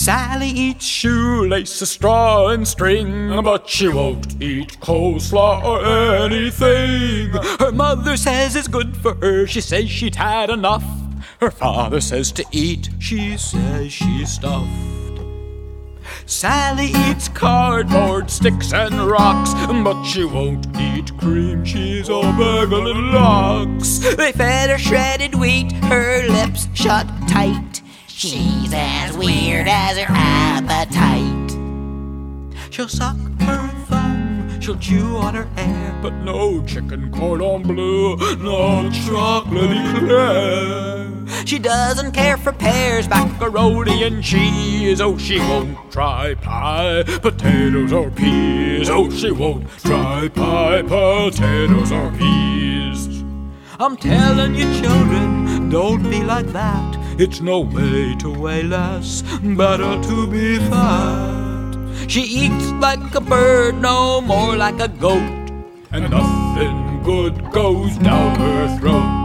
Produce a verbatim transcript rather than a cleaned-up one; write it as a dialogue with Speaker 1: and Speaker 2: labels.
Speaker 1: Sally eats shoelaces, straw and string, but she won't eat coleslaw or anything. Her mother says it's good for her, she says she'd had enough. Her father says to eat, she says she's stuffed. Sally eats cardboard, sticks and rocks, but she won't eat cream cheese or bagel and lox. They fed her shredded wheat, her lips shut tight. She's as weird as her appetite. She'll suck her thumb, she'll chew on her hair, but no chicken cordon bleu, no chocolate eclair. She doesn't care for pears, macaroni and cheese. Oh, she won't try pie, potatoes or peas. Oh, she won't try pie, potatoes or peas. I'm telling you, children, don't be like that. It's no way to weigh less, better to be fat. She eats like a bird, no more like a goat, and nothing good goes down her throat.